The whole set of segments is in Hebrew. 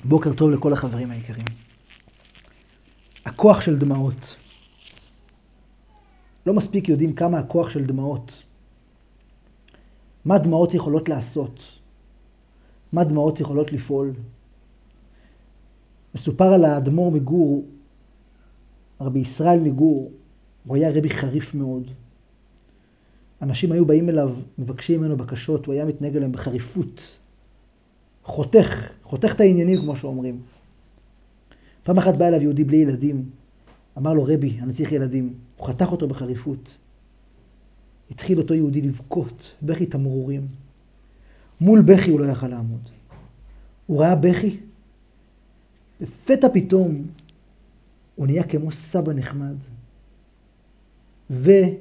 בוקר טוב לכל החברים היקרים. הכוח של דמעות. לא מספיק יודעים כמה הכוח של דמעות. מה דמעות יכולות לעשות? מה דמעות יכולות לפעול? מסופר על האדמו"ר מגור, רבי ישראל מגור, הוא היה רבי חריף מאוד. אנשים היו באים אליו, מבקשים ממנו בקשות, הוא היה מתנהג אליהם בחריפות. חותך את העניינים כמו שאומרים. פעם אחת בא אליו יהודי בלי ילדים, אמר לו רבי, אני צריך ילדים. הוא חתך אותו בחריפות. התחיל אותו יהודי לבכות, בכי תמרורים. מול בכי הוא לא יכל לעמוד. הוא ראה בכי, לפתע פתאום הוא נהיה כמו סבא נחמד. ואמר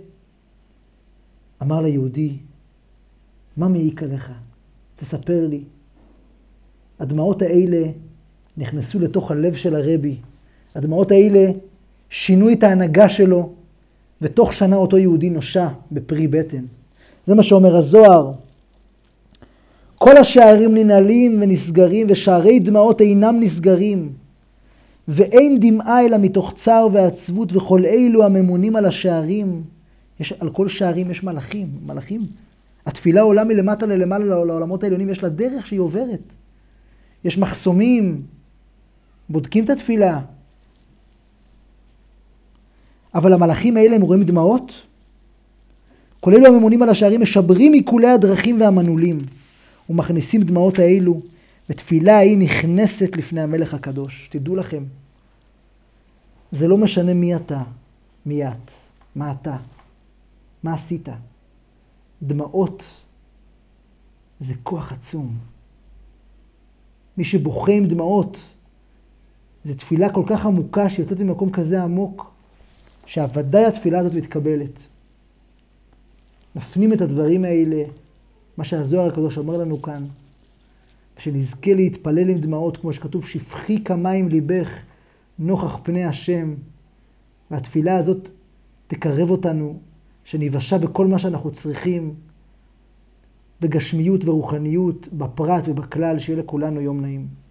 ליהודי, מה מעיק עליך? תספר לי. הדמעות האלה נכנסו לתוך הלב של הרבי. הדמעות האלה שינו את ההנהגה שלו, ותוך שנה אותו יהודי נושע בפרי בטן. זה מה שאומר הזוהר. כל השערים ננעלים ונסגרים, ושערי דמעות אינם נסגרים. ואין דמעה אלא מתוך צער ועצבות, וכל אלו הממונים על השערים. על כל שערים יש מלאכים. התפילה עולה מלמטה ללמעלה לעולמות העליונים, יש לה דרך שהיא עוברת. יש מחסומים, בודקים את התפילה. אבל המלאכים האלה הם רואים דמעות. כל אלו הממונים על השערים משברים עיקולי הדרכים והמנעולים, ומכניסים דמעות האלו, ותפילה היא נכנסת לפני המלך הקדוש. תדעו לכם, זה לא משנה מי אתה, מי את, מה אתה, מה עשית. דמעות זה כוח עצום. מי שבוכה עם דמעות, זה תפילה כל כך עמוקה שיוצאת ממקום כזה עמוק, שהוודאי התפילה הזאת מתקבלת. נפנים את הדברים האלה, מה שהזוהר הקדוש אומר לנו כאן, שנזכה להתפלל עם דמעות, כמו שכתוב, שפכי כמים ליבך נוכח פני השם. והתפילה הזאת תקרב אותנו, שניוושע בכל מה שאנחנו צריכים, בגשמיות ורוחניות, בפרט ובכלל, שיהיה לכולנו יום נעים.